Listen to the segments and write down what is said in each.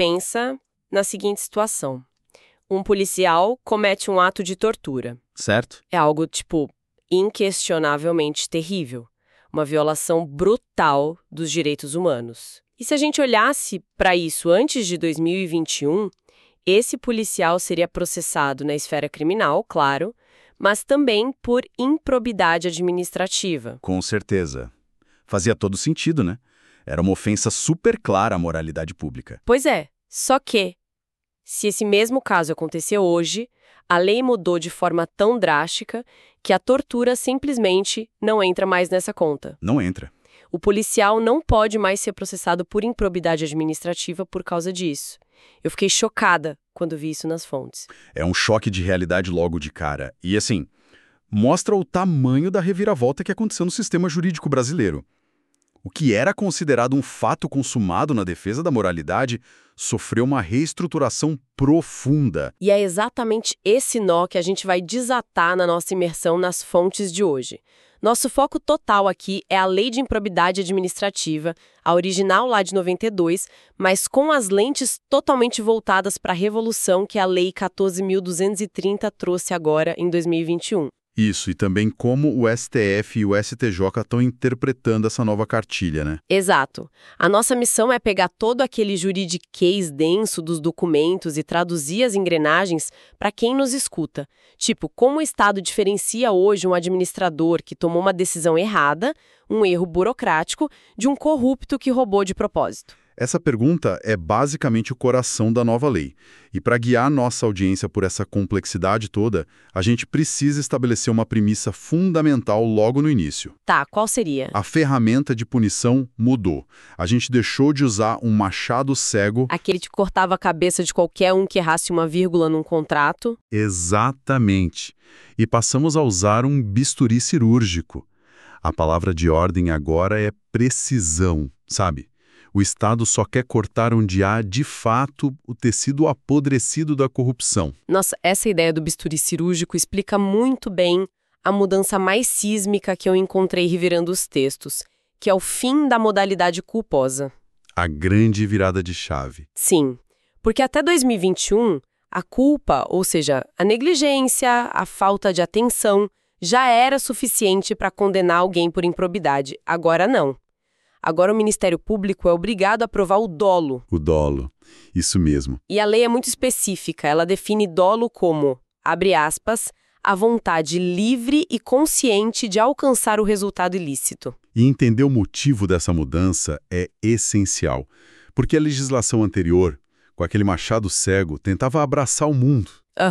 pensa na seguinte situação. Um policial comete um ato de tortura. Certo? É algo, inquestionavelmente terrível. Uma violação brutal dos direitos humanos. E se a gente olhasse para isso antes de 2021, esse policial seria processado na esfera criminal, claro, mas também por improbidade administrativa. Com certeza. Fazia todo sentido, né? Era uma ofensa super clara à moralidade pública. Pois é, só que, se esse mesmo caso acontecer hoje, a lei mudou de forma tão drástica que a tortura simplesmente não entra mais nessa conta. Não entra. O policial não pode mais ser processado por improbidade administrativa por causa disso. Eu fiquei chocada quando vi isso nas fontes. É um choque de realidade logo de cara. E assim, mostra o tamanho da reviravolta que aconteceu no sistema jurídico brasileiro. O que era considerado um fato consumado na defesa da moralidade sofreu uma reestruturação profunda. E é exatamente esse nó que a gente vai desatar na nossa imersão nas fontes de hoje. Nosso foco total aqui é a Lei de Improbidade Administrativa, a original lá de 92, mas com as lentes totalmente voltadas para a revolução que a Lei 14.230 trouxe agora em 2021. Isso, e também como o STF e o STJ estão interpretando essa nova cartilha, né? Exato. A nossa missão é pegar todo aquele juridiquês denso dos documentos e traduzir as engrenagens para quem nos escuta. Tipo, como o Estado diferencia hoje um administrador que tomou uma decisão errada, um erro burocrático, de um corrupto que roubou de propósito. Essa pergunta é basicamente o coração da nova lei. E para guiar nossa audiência por essa complexidade toda, a gente precisa estabelecer uma premissa fundamental logo no início. Tá, qual seria? A ferramenta de punição mudou. A gente deixou de usar um machado cego. Aquele que cortava a cabeça de qualquer um que errasse uma vírgula num contrato. Exatamente. E passamos a usar um bisturi cirúrgico. A palavra de ordem agora é precisão, sabe? O Estado só quer cortar onde há, de fato, o tecido apodrecido da corrupção. Nossa, essa ideia do bisturi cirúrgico explica muito bem a mudança mais sísmica que eu encontrei revirando os textos, que é o fim da modalidade culposa. A grande virada de chave. Sim, porque até 2021, a culpa, ou seja, a negligência, a falta de atenção, já era suficiente para condenar alguém por improbidade. Agora não. Agora o Ministério Público é obrigado a provar o dolo. O dolo, isso mesmo. E a lei é muito específica, ela define dolo como, abre aspas, a vontade livre e consciente de alcançar o resultado ilícito. E entender o motivo dessa mudança é essencial, porque a legislação anterior, com aquele machado cego, tentava abraçar o mundo.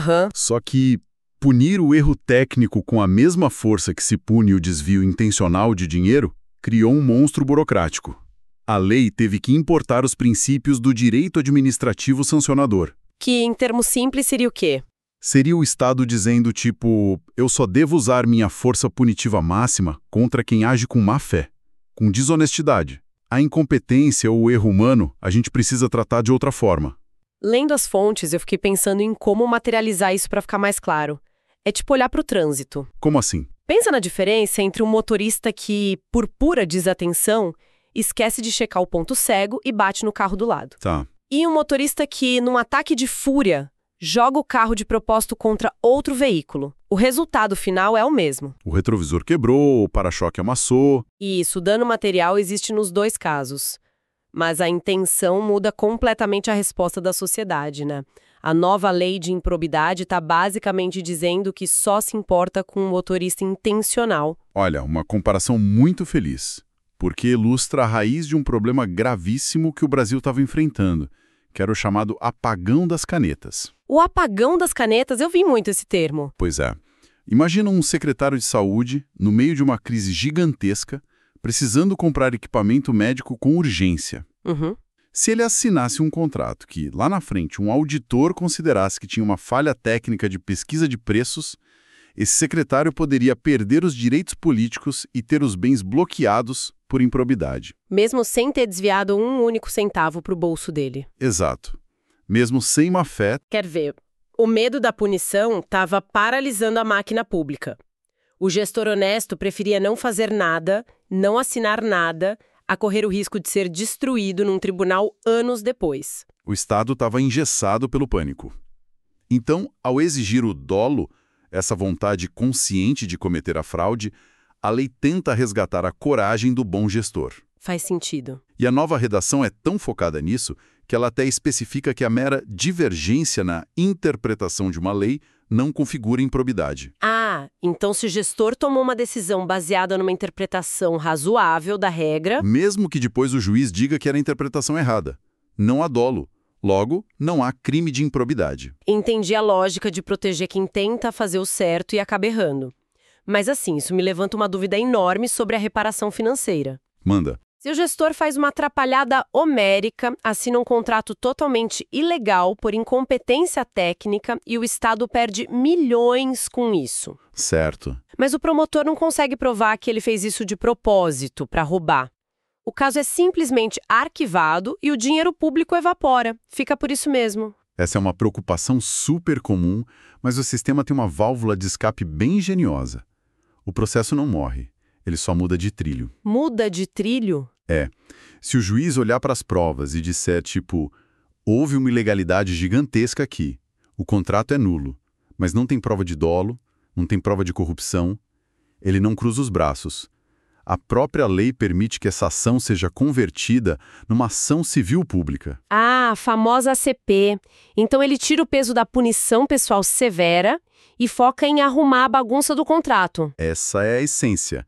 Só que punir o erro técnico com a mesma força que se pune o desvio intencional de dinheiro criou um monstro burocrático. A lei teve que importar os princípios do direito administrativo sancionador. Que, em termos simples, seria o quê? Seria o Estado dizendo, tipo, eu só devo usar minha força punitiva máxima contra quem age com má fé, com desonestidade. A incompetência ou o erro humano a gente precisa tratar de outra forma. Lendo as fontes, eu fiquei pensando em como materializar isso para ficar mais claro. É tipo olhar para o trânsito. Como assim? Pensa na diferença entre um motorista que, por pura desatenção, esquece de checar o ponto cego e bate no carro do lado. Tá. E um motorista que, num ataque de fúria, joga o carro de propósito contra outro veículo. O resultado final é o mesmo. O retrovisor quebrou, o para-choque amassou. Isso, o dano material existe nos dois casos. Mas a intenção muda completamente a resposta da sociedade, né? A nova lei de improbidade está basicamente dizendo que só se importa com um motorista intencional. Olha, uma comparação muito feliz, porque ilustra a raiz de um problema gravíssimo que o Brasil estava enfrentando, que era o chamado apagão das canetas. O apagão das canetas, eu vi muito esse termo. Pois é. Imagina um secretário de saúde, no meio de uma crise gigantesca, precisando comprar equipamento médico com urgência. Se ele assinasse um contrato que, lá na frente, um auditor considerasse que tinha uma falha técnica de pesquisa de preços, esse secretário poderia perder os direitos políticos e ter os bens bloqueados por improbidade. Mesmo sem ter desviado um único centavo para o bolso dele. Exato. Mesmo sem má fé. Quer ver? O medo da punição estava paralisando a máquina pública. O gestor honesto preferia não fazer nada, não assinar nada, a correr o risco de ser destruído num tribunal anos depois. O Estado estava engessado pelo pânico. Então, ao exigir o dolo, essa vontade consciente de cometer a fraude, a lei tenta resgatar a coragem do bom gestor. Faz sentido. E a nova redação é tão focada nisso que ela até especifica que a mera divergência na interpretação de uma lei não configura improbidade. Ah, então se o gestor tomou uma decisão baseada numa interpretação razoável da regra... Mesmo que depois o juiz diga que era a interpretação errada. Não há dolo. Logo, não há crime de improbidade. Entendi a lógica de proteger quem tenta fazer o certo e acaba errando. Mas assim, isso me levanta uma dúvida enorme sobre a reparação financeira. Manda. Se o gestor faz uma atrapalhada homérica, assina um contrato totalmente ilegal por incompetência técnica e o Estado perde milhões com isso. Certo. Mas o promotor não consegue provar que ele fez isso de propósito, para roubar. O caso é simplesmente arquivado e o dinheiro público evapora. Fica por isso mesmo. Essa é uma preocupação super comum, mas o sistema tem uma válvula de escape bem engenhosa. O processo não morre, ele só muda de trilho. Muda de trilho? É. Se o juiz olhar para as provas e disser, tipo, houve uma ilegalidade gigantesca aqui, o contrato é nulo, mas não tem prova de dolo, não tem prova de corrupção, ele não cruza os braços. A própria lei permite que essa ação seja convertida numa ação civil pública. Ah, a famosa ACP. Então ele tira o peso da punição pessoal severa e foca em arrumar a bagunça do contrato. Essa é a essência.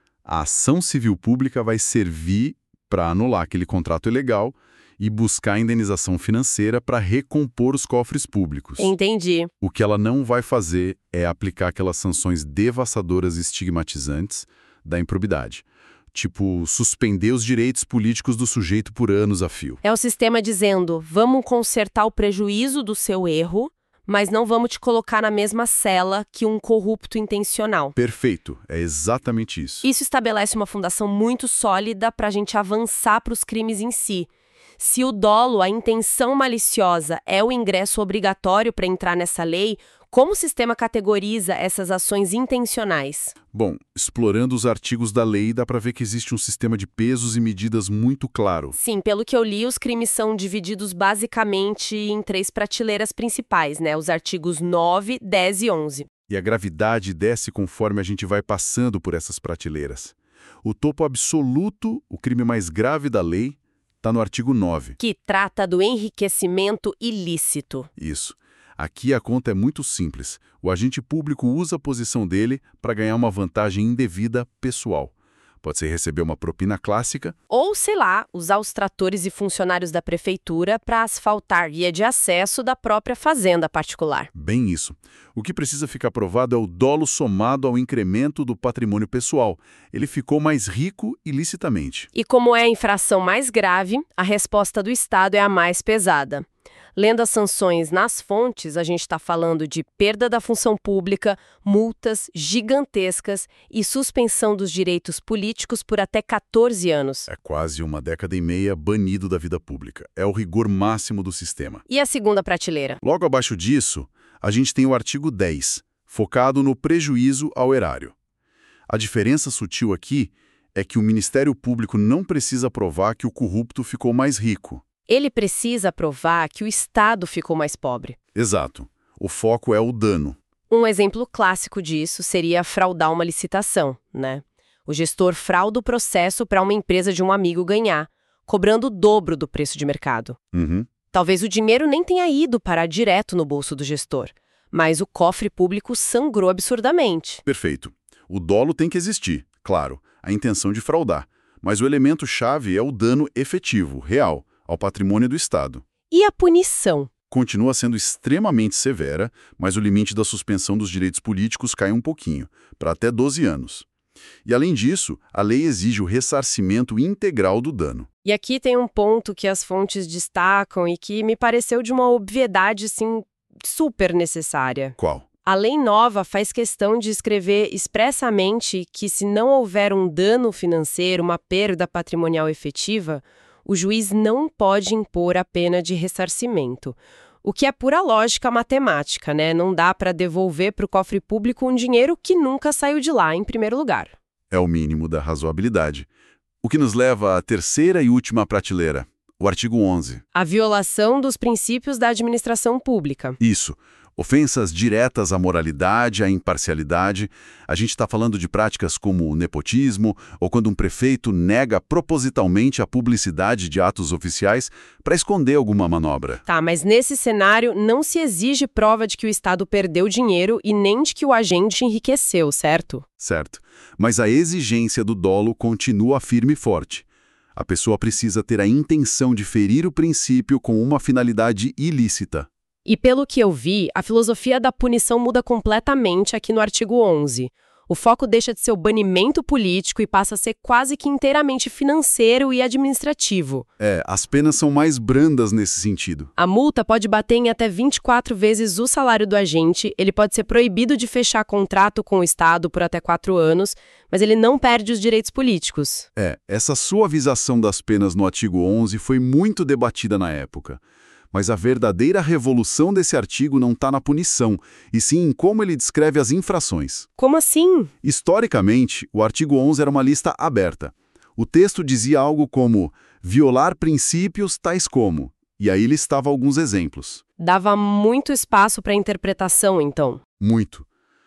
A ação civil pública vai servir para anular aquele contrato ilegal e buscar indenização financeira para recompor os cofres públicos. Entendi. O que ela não vai fazer é aplicar aquelas sanções devassadoras e estigmatizantes da improbidade. Tipo, suspender os direitos políticos do sujeito por anos a fio. É o sistema dizendo, vamos consertar o prejuízo do seu erro, mas não vamos te colocar na mesma cela que um corrupto intencional. Perfeito, é exatamente isso. Isso estabelece uma fundação muito sólida para a gente avançar para os crimes em si. Se o dolo, a intenção maliciosa, é o ingresso obrigatório para entrar nessa lei, como o sistema categoriza essas ações intencionais? Bom, explorando os artigos da lei, dá para ver que existe um sistema de pesos e medidas muito claro. Sim, pelo que eu li, os crimes são divididos basicamente em 3 prateleiras principais, né? Os artigos 9, 10 e 11. E a gravidade desce conforme a gente vai passando por essas prateleiras. O topo absoluto, o crime mais grave da lei, está no artigo 9. Que trata do enriquecimento ilícito. Isso. Aqui a conta é muito simples. O agente público usa a posição dele para ganhar uma vantagem indevida pessoal. Pode ser receber uma propina clássica. Ou, sei lá, usar os tratores e funcionários da prefeitura para asfaltar guia de acesso da própria fazenda particular. Bem isso. O que precisa ficar provado é o dolo somado ao incremento do patrimônio pessoal. Ele ficou mais rico ilicitamente. E como é a infração mais grave, a resposta do Estado é a mais pesada. Lendo as sanções nas fontes, a gente está falando de perda da função pública, multas gigantescas e suspensão dos direitos políticos por até 14 anos. É quase uma década e meia banido da vida pública. É o rigor máximo do sistema. E a segunda prateleira? Logo abaixo disso, a gente tem o artigo 10, focado no prejuízo ao erário. A diferença sutil aqui é que o Ministério Público não precisa provar que o corrupto ficou mais rico. Ele precisa provar que o Estado ficou mais pobre. Exato. O foco é o dano. Um exemplo clássico disso seria fraudar uma licitação, né? O gestor frauda o processo para uma empresa de um amigo ganhar, cobrando o dobro do preço de mercado. Uhum. Talvez o dinheiro nem tenha ido parar direto no bolso do gestor, mas o cofre público sangrou absurdamente. Perfeito. O dolo tem que existir, claro, a intenção de fraudar. Mas o elemento-chave é o dano efetivo, real, ao patrimônio do Estado. E a punição? Continua sendo extremamente severa, mas o limite da suspensão dos direitos políticos cai um pouquinho, para até 12 anos. E, além disso, a lei exige o ressarcimento integral do dano. E aqui tem um ponto que as fontes destacam e que me pareceu de uma obviedade, assim, super necessária. Qual? A lei nova faz questão de escrever expressamente que, se não houver um dano financeiro, uma perda patrimonial efetiva, o juiz não pode impor a pena de ressarcimento. O que é pura lógica matemática, né? Não dá para devolver para o cofre público um dinheiro que nunca saiu de lá, em primeiro lugar. É o mínimo da razoabilidade. O que nos leva à terceira e última prateleira, o artigo 11. A violação dos princípios da administração pública. Isso. Ofensas diretas à moralidade, à imparcialidade. A gente está falando de práticas como o nepotismo, ou quando um prefeito nega propositalmente a publicidade de atos oficiais para esconder alguma manobra. Tá, mas nesse cenário não se exige prova de que o Estado perdeu dinheiro e nem de que o agente enriqueceu, certo? Certo. Mas a exigência do dolo continua firme e forte. A pessoa precisa ter a intenção de ferir o princípio com uma finalidade ilícita. E pelo que eu vi, a filosofia da punição muda completamente aqui no artigo 11. O foco deixa de ser o banimento político e passa a ser quase que inteiramente financeiro e administrativo. As penas são mais brandas nesse sentido. A multa pode bater em até 24 vezes o salário do agente, ele pode ser proibido de fechar contrato com o Estado por até 4 anos, mas ele não perde os direitos políticos. Essa suavização das penas no artigo 11 foi muito debatida na época. Mas a verdadeira revolução desse artigo não está na punição, e sim em como ele descreve as infrações. Como assim? Historicamente, o artigo 11 era uma lista aberta. O texto dizia algo como violar princípios tais como, e aí listava alguns exemplos. Dava muito espaço para interpretação, então. Muito.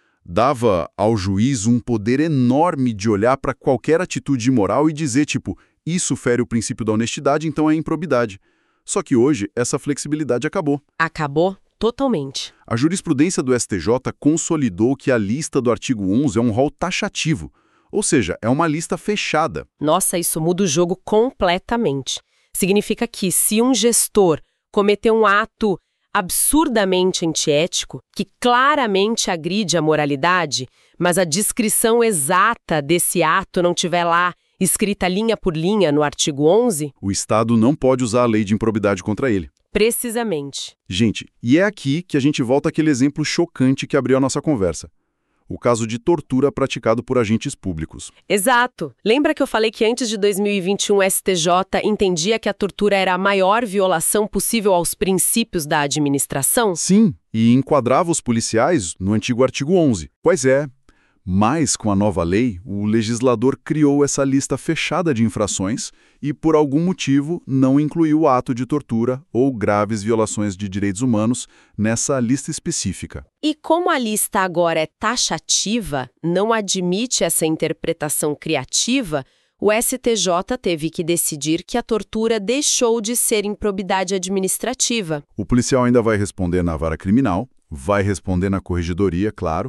Dava ao juiz um poder enorme de olhar para qualquer atitude imoral e dizer, tipo, isso fere o princípio da honestidade, então é improbidade. Só que hoje, essa flexibilidade acabou. Acabou totalmente. A jurisprudência do STJ consolidou que a lista do artigo 11 é um rol taxativo, ou seja, é uma lista fechada. Nossa, isso muda o jogo completamente. Significa que se um gestor cometer um ato absurdamente antiético, que claramente agride a moralidade, mas a descrição exata desse ato não tiver lá escrita linha por linha no artigo 11, o Estado não pode usar a lei de improbidade contra ele. Precisamente. Gente, e é aqui que a gente volta àquele exemplo chocante que abriu a nossa conversa. O caso de tortura praticado por agentes públicos. Exato. Lembra que eu falei que antes de 2021 o STJ entendia que a tortura era a maior violação possível aos princípios da administração? Sim, e enquadrava os policiais no antigo artigo 11. Pois é. Mas, com a nova lei, o legislador criou essa lista fechada de infrações e, por algum motivo, não incluiu o ato de tortura ou graves violações de direitos humanos nessa lista específica. E como a lista agora é taxativa, não admite essa interpretação criativa, o STJ teve que decidir que a tortura deixou de ser improbidade administrativa. O policial ainda vai responder na vara criminal, vai responder na corregedoria, claro,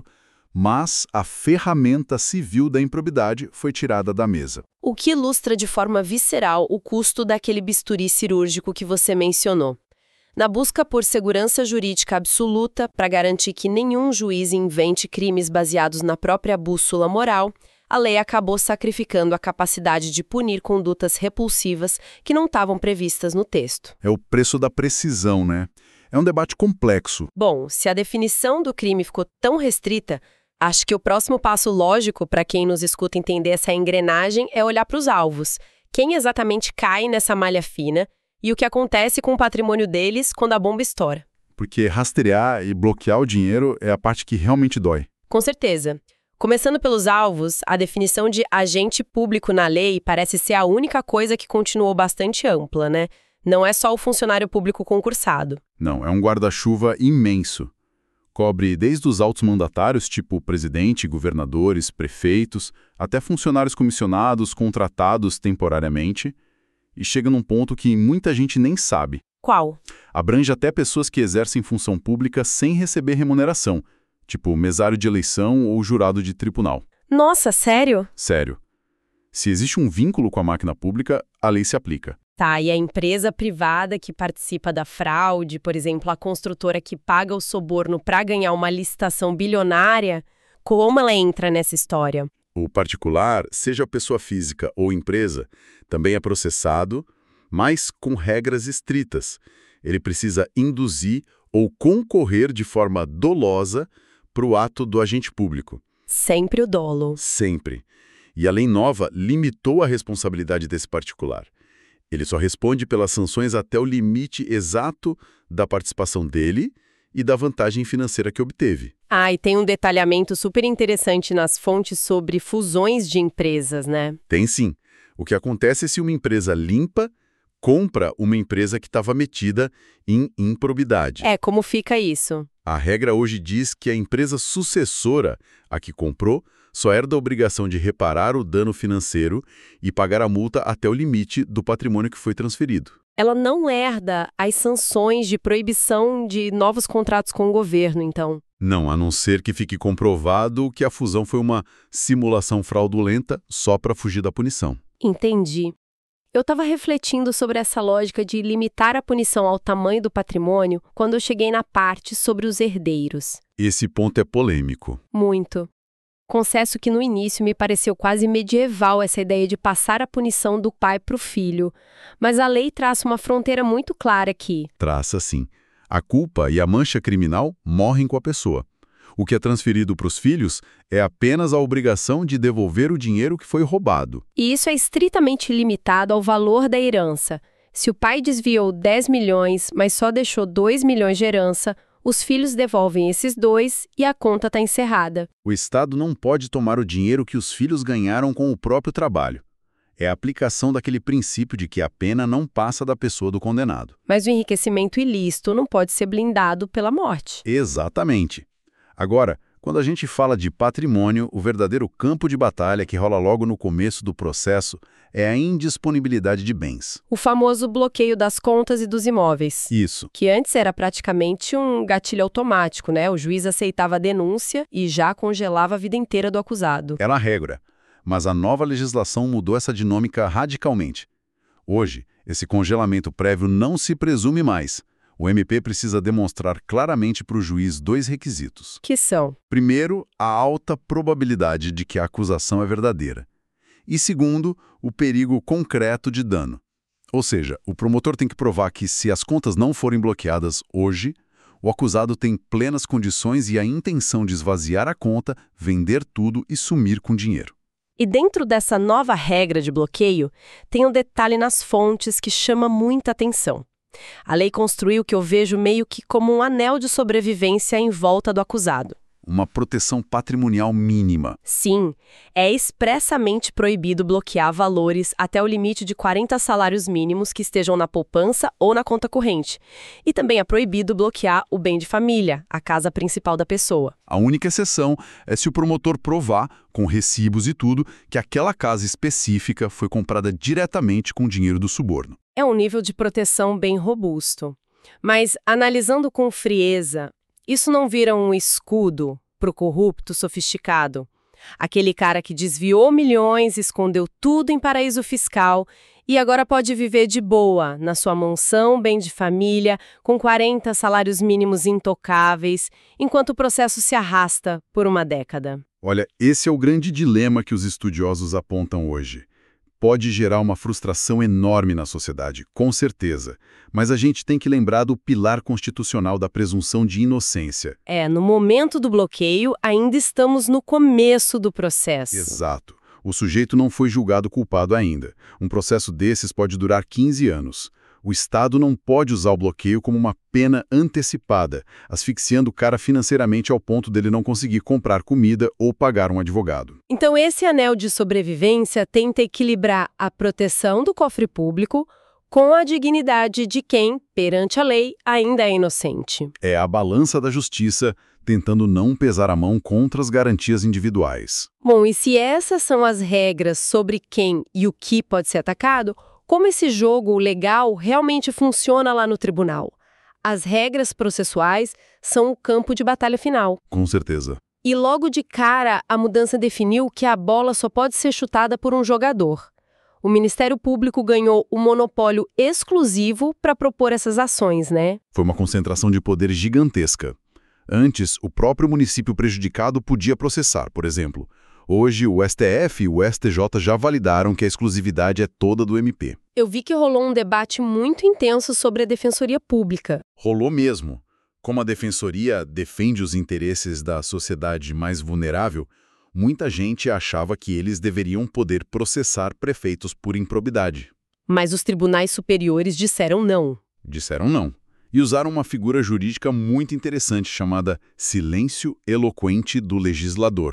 mas a ferramenta civil da improbidade foi tirada da mesa. O que ilustra de forma visceral o custo daquele bisturi cirúrgico que você mencionou. Na busca por segurança jurídica absoluta, para garantir que nenhum juiz invente crimes baseados na própria bússola moral, a lei acabou sacrificando a capacidade de punir condutas repulsivas que não estavam previstas no texto. É o preço da precisão, né? É um debate complexo. Bom, se a definição do crime ficou tão restrita, acho que o próximo passo lógico para quem nos escuta entender essa engrenagem é olhar para os alvos. Quem exatamente cai nessa malha fina e o que acontece com o patrimônio deles quando a bomba estoura. Porque rastrear e bloquear o dinheiro é a parte que realmente dói. Com certeza. Começando pelos alvos, a definição de agente público na lei parece ser a única coisa que continuou bastante ampla, né? Não é só o funcionário público concursado. Não, é um guarda-chuva imenso. Cobre desde os altos mandatários, tipo presidente, governadores, prefeitos, até funcionários comissionados, contratados temporariamente, e chega num ponto que muita gente nem sabe. Qual? Abrange até pessoas que exercem função pública sem receber remuneração, tipo mesário de eleição ou jurado de tribunal. Nossa, sério? Sério. Se existe um vínculo com a máquina pública, a lei se aplica. Tá, e a empresa privada que participa da fraude, por exemplo, a construtora que paga o suborno para ganhar uma licitação bilionária, como ela entra nessa história? O particular, seja pessoa física ou empresa, também é processado, mas com regras estritas. Ele precisa induzir ou concorrer de forma dolosa para o ato do agente público. Sempre o dolo. Sempre. E a lei nova limitou a responsabilidade desse particular. Ele só responde pelas sanções até o limite exato da participação dele e da vantagem financeira que obteve. Ah, e tem um detalhamento super interessante nas fontes sobre fusões de empresas, né? Tem sim. O que acontece é se uma empresa limpa compra uma empresa que estava metida em improbidade. Como fica isso? A regra hoje diz que a empresa sucessora, a que comprou, só herda a obrigação de reparar o dano financeiro e pagar a multa até o limite do patrimônio que foi transferido. Ela não herda as sanções de proibição de novos contratos com o governo, então. Não, a não ser que fique comprovado que a fusão foi uma simulação fraudulenta só para fugir da punição. Entendi. Eu estava refletindo sobre essa lógica de limitar a punição ao tamanho do patrimônio quando eu cheguei na parte sobre os herdeiros. Esse ponto é polêmico. Muito. Confesso que no início me pareceu quase medieval essa ideia de passar a punição do pai para o filho, mas a lei traça uma fronteira muito clara aqui. Traça sim. A culpa e a mancha criminal morrem com a pessoa. O que é transferido para os filhos é apenas a obrigação de devolver o dinheiro que foi roubado. E isso é estritamente limitado ao valor da herança. Se o pai desviou 10 milhões, mas só deixou 2 milhões de herança, os filhos devolvem esses 2 e a conta está encerrada. O Estado não pode tomar o dinheiro que os filhos ganharam com o próprio trabalho. É a aplicação daquele princípio de que a pena não passa da pessoa do condenado. Mas o enriquecimento ilícito não pode ser blindado pela morte. Exatamente. Agora, quando a gente fala de patrimônio, o verdadeiro campo de batalha que rola logo no começo do processo é a indisponibilidade de bens. O famoso bloqueio das contas e dos imóveis. Isso. Que antes era praticamente um gatilho automático, né? O juiz aceitava a denúncia e já congelava a vida inteira do acusado. Era a regra. Mas a nova legislação mudou essa dinâmica radicalmente. Hoje, esse congelamento prévio não se presume mais. O MP precisa demonstrar claramente para o juiz 2 requisitos. Que são? Primeiro, a alta probabilidade de que a acusação é verdadeira. E segundo, o perigo concreto de dano. Ou seja, o promotor tem que provar que, se as contas não forem bloqueadas hoje, o acusado tem plenas condições e a intenção de esvaziar a conta, vender tudo e sumir com dinheiro. E dentro dessa nova regra de bloqueio, tem um detalhe nas fontes que chama muita atenção. A lei construiu o que eu vejo meio que como um anel de sobrevivência em volta do acusado. Uma proteção patrimonial mínima. Sim, é expressamente proibido bloquear valores até o limite de 40 salários mínimos que estejam na poupança ou na conta corrente. E também é proibido bloquear o bem de família, a casa principal da pessoa. A única exceção é se o promotor provar, com recibos e tudo, que aquela casa específica foi comprada diretamente com dinheiro do suborno. É um nível de proteção bem robusto. Mas, analisando com frieza, isso não vira um escudo para o corrupto sofisticado? Aquele cara que desviou milhões, escondeu tudo em paraíso fiscal e agora pode viver de boa, na sua mansão, bem de família, com 40 salários mínimos intocáveis, enquanto o processo se arrasta por uma década. Olha, esse é o grande dilema que os estudiosos apontam hoje. Pode gerar uma frustração enorme na sociedade, com certeza. Mas a gente tem que lembrar do pilar constitucional da presunção de inocência. No momento do bloqueio, ainda estamos no começo do processo. Exato. O sujeito não foi julgado culpado ainda. Um processo desses pode durar 15 anos. O Estado não pode usar o bloqueio como uma pena antecipada, asfixiando o cara financeiramente ao ponto dele não conseguir comprar comida ou pagar um advogado. Então esse anel de sobrevivência tenta equilibrar a proteção do cofre público com a dignidade de quem, perante a lei, ainda é inocente. É a balança da justiça tentando não pesar a mão contra as garantias individuais. Bom, e se essas são as regras sobre quem e o que pode ser atacado, como esse jogo legal realmente funciona lá no tribunal? As regras processuais são o campo de batalha final. Com certeza. E logo de cara, a mudança definiu que a bola só pode ser chutada por um jogador. O Ministério Público ganhou o monopólio exclusivo para propor essas ações, né? Foi uma concentração de poder gigantesca. Antes, o próprio município prejudicado podia processar, por exemplo. Hoje, o STF e o STJ já validaram que a exclusividade é toda do MP. Eu vi que rolou um debate muito intenso sobre a Defensoria Pública. Rolou mesmo. Como a Defensoria defende os interesses da sociedade mais vulnerável, muita gente achava que eles deveriam poder processar prefeitos por improbidade. Mas os tribunais superiores disseram não. Disseram não. E usaram uma figura jurídica muito interessante chamada silêncio eloquente do legislador.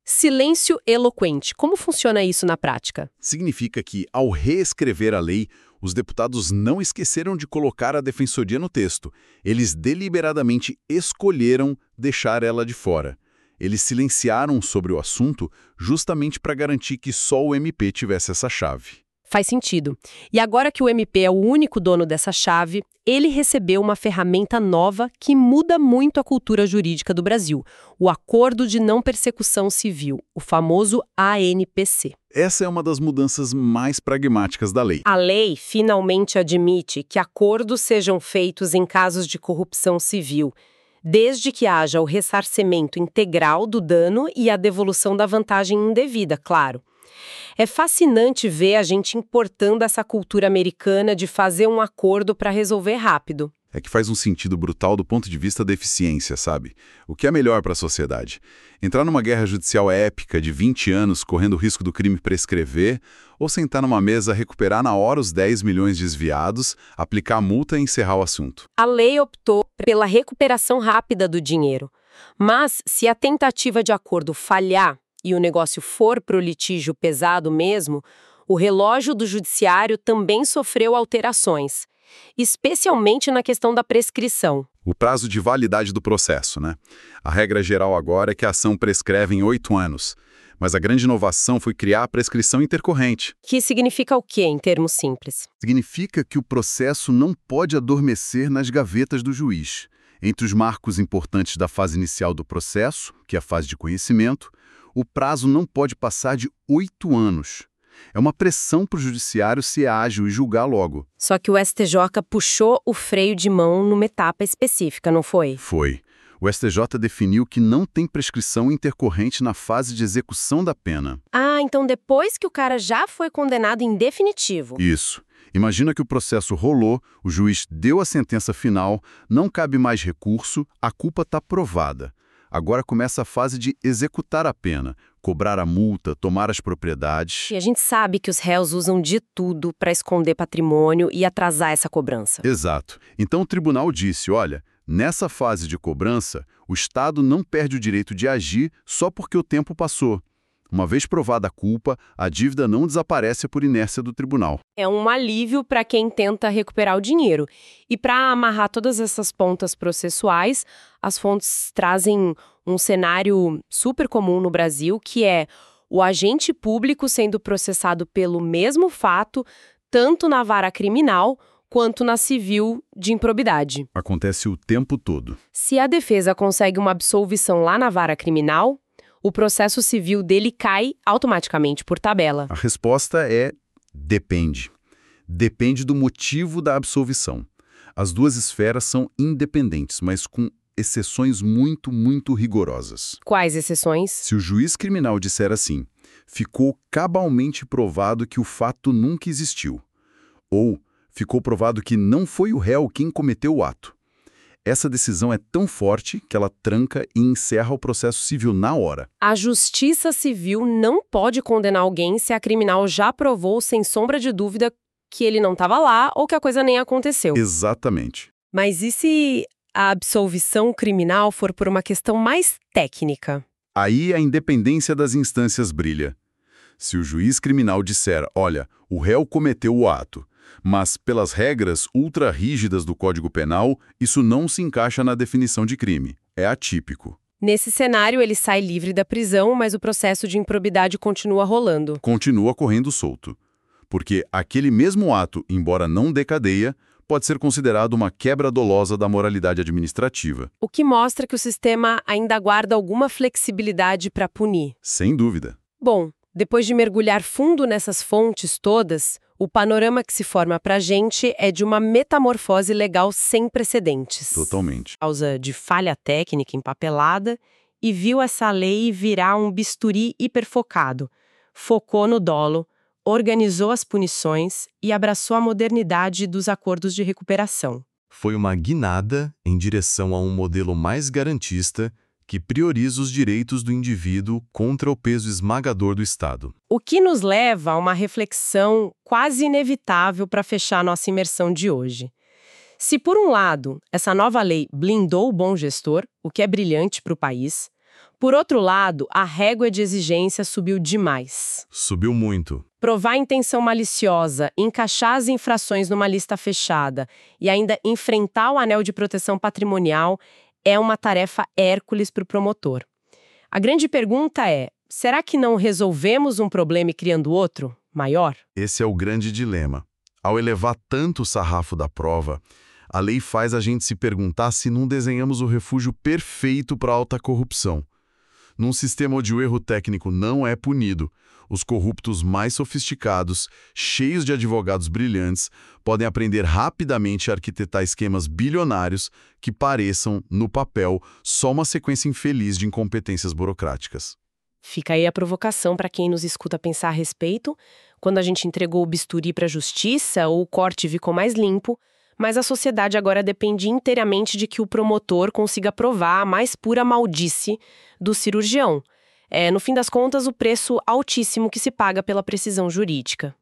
Silêncio eloquente. Como funciona isso na prática? Significa que, ao reescrever a lei, os deputados não esqueceram de colocar a defensoria no texto. Eles deliberadamente escolheram deixar ela de fora. Eles silenciaram sobre o assunto justamente para garantir que só o MP tivesse essa chave. Faz sentido. E agora que o MP é o único dono dessa chave, ele recebeu uma ferramenta nova que muda muito a cultura jurídica do Brasil, o Acordo de Não Persecução Civil, o famoso ANPC. Essa é uma das mudanças mais pragmáticas da lei. A lei finalmente admite que acordos sejam feitos em casos de corrupção civil, desde que haja o ressarcimento integral do dano e a devolução da vantagem indevida, claro. É fascinante ver a gente importando essa cultura americana de fazer um acordo para resolver rápido. É que faz um sentido brutal do ponto de vista da eficiência, sabe? O que é melhor para a sociedade? Entrar numa guerra judicial épica de 20 anos correndo o risco do crime prescrever, ou sentar numa mesa recuperar na hora os 10 milhões desviados, aplicar a multa e encerrar o assunto? A lei optou pela recuperação rápida do dinheiro. Mas, se a tentativa de acordo falhar e o negócio for para o litígio pesado mesmo, o relógio do judiciário também sofreu alterações, especialmente na questão da prescrição. O prazo de validade do processo, né? A regra geral agora é que a ação prescreve em 8 anos, mas a grande inovação foi criar a prescrição intercorrente. Que significa o quê, em termos simples? Significa que o processo não pode adormecer nas gavetas do juiz. Entre os marcos importantes da fase inicial do processo, que é a fase de conhecimento, o prazo não pode passar de 8 anos. É uma pressão para o judiciário ser ágil e julgar logo. Só que o STJ puxou o freio de mão numa etapa específica, não foi? Foi. O STJ definiu que não tem prescrição intercorrente na fase de execução da pena. Ah, então depois que o cara já foi condenado em definitivo. Isso. Imagina que o processo rolou, o juiz deu a sentença final, não cabe mais recurso, a culpa está provada. Agora começa a fase de executar a pena, cobrar a multa, tomar as propriedades. E a gente sabe que os réus usam de tudo para esconder patrimônio e atrasar essa cobrança. Exato. Então o tribunal disse, olha, nessa fase de cobrança, o Estado não perde o direito de agir só porque o tempo passou. Uma vez provada a culpa, a dívida não desaparece por inércia do tribunal. É um alívio para quem tenta recuperar o dinheiro. E para amarrar todas essas pontas processuais, as fontes trazem um cenário super comum no Brasil, que é o agente público sendo processado pelo mesmo fato, tanto na vara criminal quanto na civil de improbidade. Acontece o tempo todo. Se a defesa consegue uma absolvição lá na vara criminal, o processo civil dele cai automaticamente por tabela. A resposta é depende. Depende do motivo da absolvição. As duas esferas são independentes, mas com exceções muito rigorosas. Quais exceções? Se o juiz criminal disser assim, ficou cabalmente provado que o fato nunca existiu, ou ficou provado que não foi o réu quem cometeu o ato. Essa decisão é tão forte que ela tranca e encerra o processo civil na hora. A justiça civil não pode condenar alguém se a criminal já provou sem sombra de dúvida que ele não estava lá ou que a coisa nem aconteceu. Exatamente. Mas e se a absolvição criminal for por uma questão mais técnica? Aí a independência das instâncias brilha. Se o juiz criminal disser, olha, o réu cometeu o ato, mas, pelas regras ultra-rígidas do Código Penal, isso não se encaixa na definição de crime. É atípico. Nesse cenário, ele sai livre da prisão, mas o processo de improbidade continua rolando. Continua correndo solto. Porque aquele mesmo ato, embora não dê cadeia, pode ser considerado uma quebra dolosa da moralidade administrativa. O que mostra que o sistema ainda guarda alguma flexibilidade para punir. Sem dúvida. Bom, depois de mergulhar fundo nessas fontes todas, o panorama que se forma para a gente é de uma metamorfose legal sem precedentes. Totalmente. Por causa de falha técnica empapelada, e viu essa lei virar um bisturi hiperfocado. Focou no dolo, organizou as punições e abraçou a modernidade dos acordos de recuperação. Foi uma guinada em direção a um modelo mais garantista que prioriza os direitos do indivíduo contra o peso esmagador do Estado. O que nos leva a uma reflexão quase inevitável para fechar nossa imersão de hoje. Se, por um lado, essa nova lei blindou o bom gestor, o que é brilhante para o país, Por outro lado, a régua de exigência subiu demais. Subiu muito. Provar intenção maliciosa, encaixar as infrações numa lista fechada e ainda enfrentar o anel de proteção patrimonial é uma tarefa hércules para o promotor. A grande pergunta é, será que não resolvemos um problema e criando outro, maior? Esse é o grande dilema. Ao elevar tanto o sarrafo da prova, a lei faz a gente se perguntar se não desenhamos o refúgio perfeito para a alta corrupção. Num sistema onde o erro técnico não é punido, os corruptos mais sofisticados, cheios de advogados brilhantes, podem aprender rapidamente a arquitetar esquemas bilionários que pareçam, no papel, só uma sequência infeliz de incompetências burocráticas. Fica aí a provocação para quem nos escuta pensar a respeito. Quando a gente entregou o bisturi para a justiça, o corte ficou mais limpo, mas a sociedade agora depende inteiramente de que o promotor consiga provar a mais pura maldice do cirurgião. No fim das contas, o preço altíssimo que se paga pela precisão jurídica.